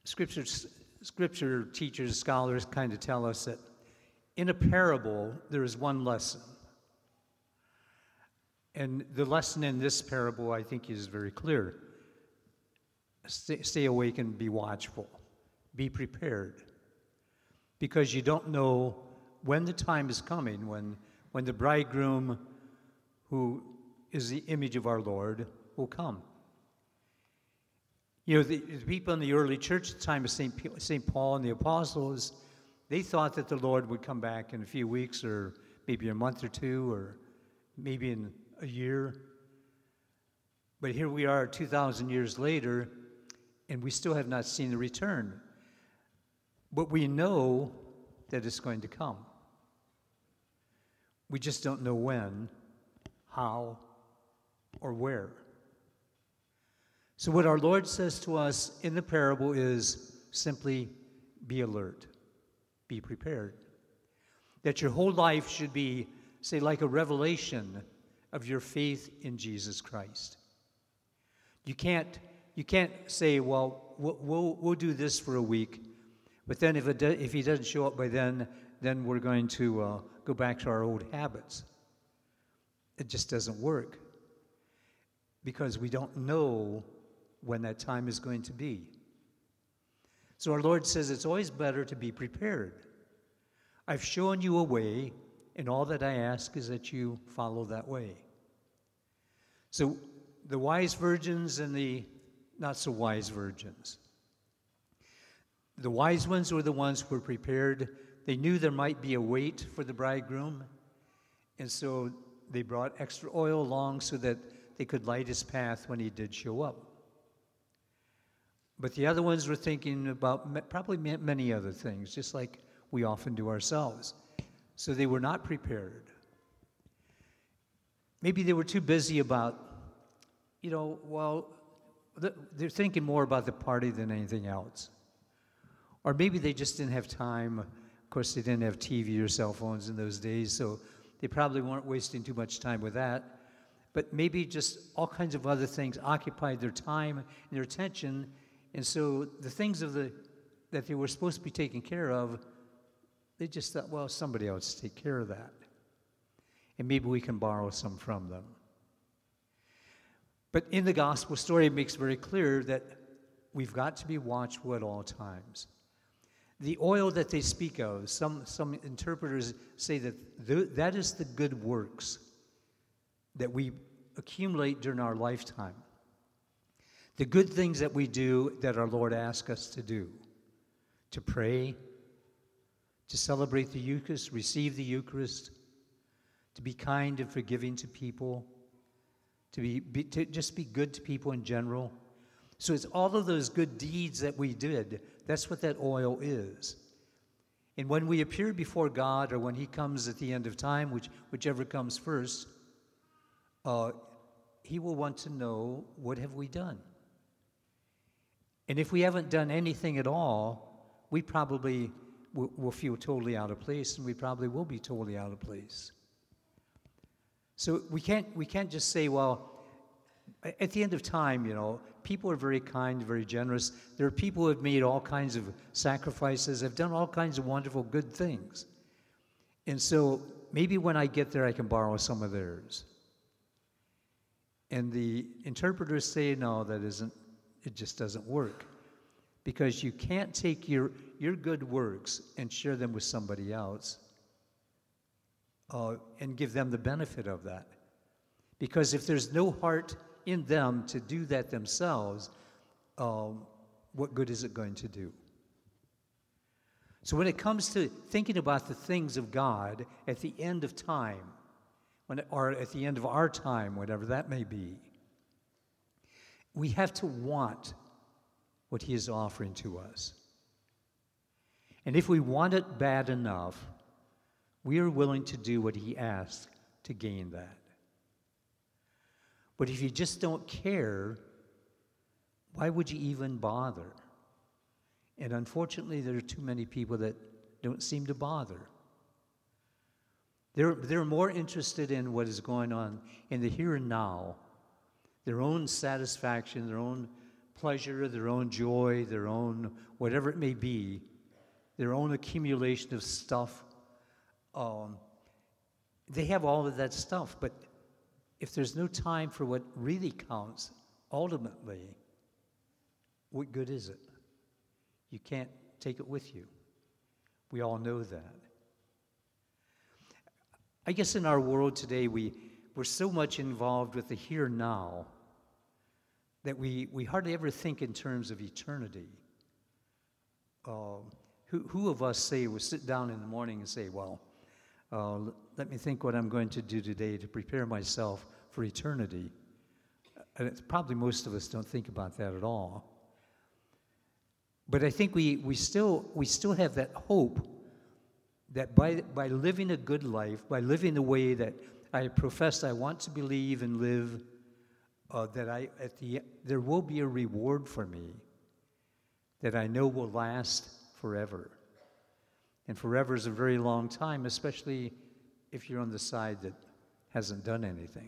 Scripture teachers, scholars kind of tell us that in a parable, there is one lesson. And the lesson in this parable, I think, is very clear. Stay awake and be watchful. Be prepared. Because you don't know when the time is coming, when the bridegroom, who is the image of our Lord, will come. You know, the people in the early church at the time of St. Paul and the apostles, they thought that the Lord would come back in a few weeks or maybe a month or two or maybe in a year. But here we are 2,000 years later, and we still have not seen the return. But we know that it's going to come. We just don't know when, how, or where. So what our Lord says to us in the parable is simply be alert, be prepared. That your whole life should be, say, like a revelation of your faith in Jesus Christ. You can't say, well, we'll do this for a week, but then if he doesn't show up by then we're going to go back to our old habits. It just doesn't work because we don't know when that time is going to be. So our Lord says it's always better to be prepared. I've shown you a way, and all that I ask is that you follow that way. So the wise virgins and the not so wise virgins. The wise ones were the ones who were prepared. They knew there might be a wait for the bridegroom, and so they brought extra oil along so that they could light his path when he did show up. But the other ones were thinking about probably many other things, just like we often do ourselves. So they were not prepared. Maybe they were too busy about, they're thinking more about the party than anything else. Or maybe they just didn't have time. Of course, they didn't have TV or cell phones in those days, so they probably weren't wasting too much time with that. But maybe just all kinds of other things occupied their time and their attention. And so the things that they were supposed to be taking care of, they just thought, well, somebody else take care of that. And maybe we can borrow some from them. But in the gospel story, it makes very clear that we've got to be watchful at all times. The oil that they speak of, some interpreters say that that is the good works that we accumulate during our lifetime. The good things that we do that our Lord asks us to do. To pray, to celebrate the Eucharist, receive the Eucharist, to be kind and forgiving to people, to just be good to people in general. So it's all of those good deeds that we did. That's what that oil is. And when we appear before God, or when he comes at the end of time, whichever comes first, he will want to know, what have we done? And if we haven't done anything at all, we probably will feel totally out of place, and we probably will be totally out of place. So we can't just say, well, at the end of time, people are very kind, very generous. There are people who have made all kinds of sacrifices, have done all kinds of wonderful, good things. And so maybe when I get there, I can borrow some of theirs. And the interpreters say, no, it just doesn't work. Because you can't take your good works and share them with somebody else and give them the benefit of that. Because if there's no heart in them to do that themselves, what good is it going to do? So when it comes to thinking about the things of God at the end of time, or at the end of our time, whatever that may be, we have to want what he is offering to us. And if we want it bad enough, we are willing to do what he asks to gain that. But if you just don't care, why would you even bother? And unfortunately, there are too many people that don't seem to bother. They're more interested in what is going on in the here and now, their own satisfaction, their own pleasure, their own joy, their own whatever it may be, their own accumulation of stuff. They have all of that stuff, but if there's no time for what really counts, ultimately, what good is it? You can't take it with you. We all know that. I guess in our world today, we're so much involved with the here and now that we hardly ever think in terms of eternity. Who of us will sit down in the morning and say, well, let me think what I'm going to do today to prepare myself for eternity? And it's probably most of us don't think about that at all. But I think we still have that hope that by living a good life, by living the way that I profess I want to believe and live, there will be a reward for me that I know will last forever. And forever is a very long time, especially if you're on the side that hasn't done anything.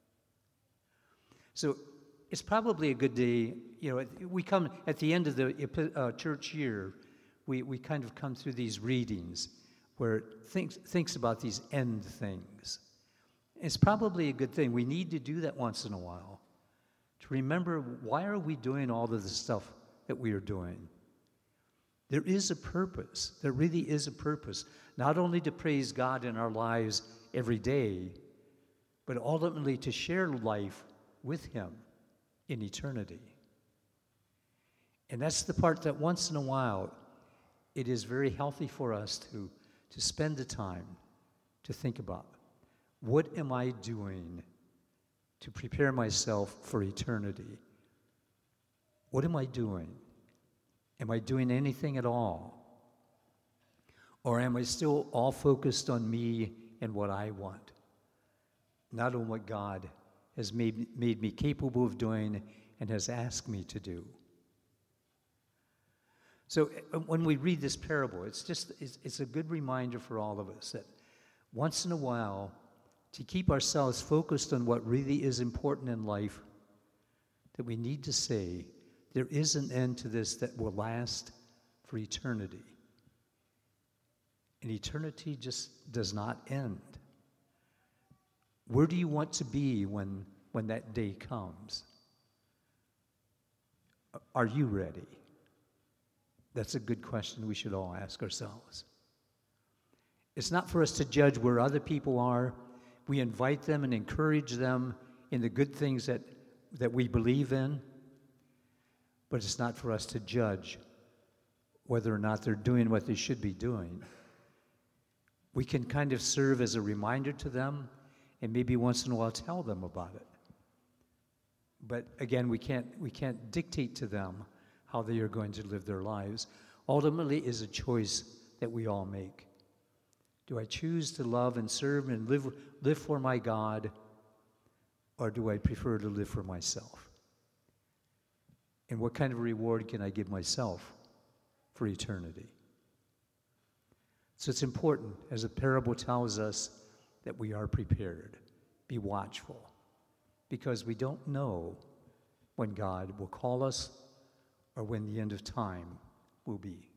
So it's probably a good day. We come at the end of the church year, we kind of come through these readings where it thinks about these end things. It's probably a good thing. We need to do that once in a while to remember, why are we doing all of the stuff that we are doing? There is a purpose. There really is a purpose. Not only to praise God in our lives every day, but ultimately to share life with Him in eternity. And that's the part that once in a while, it is very healthy for us to spend the time to think about. What am I doing to prepare myself for eternity? What am I doing? Am I doing anything at all? Or am I still all focused on me and what I want, not on what God has made me capable of doing and has asked me to do? So when we read this parable, it's a good reminder for all of us that once in a while, to keep ourselves focused on what really is important in life, that we need to say, there is an end to this that will last for eternity. And eternity just does not end. Where do you want to be when that day comes? Are you ready? That's a good question we should all ask ourselves. It's not for us to judge where other people are. We invite them and encourage them in the good things that we believe in. But it's not for us to judge whether or not they're doing what they should be doing. We can kind of serve as a reminder to them and maybe once in a while tell them about it. But again, we can't dictate to them how they are going to live their lives. Ultimately, is a choice that we all make. Do I choose to love and serve and live for my God, or do I prefer to live for myself? And what kind of reward can I give myself for eternity? So it's important, as the parable tells us, that we are prepared. Be watchful, because we don't know when God will call us or when the end of time will be.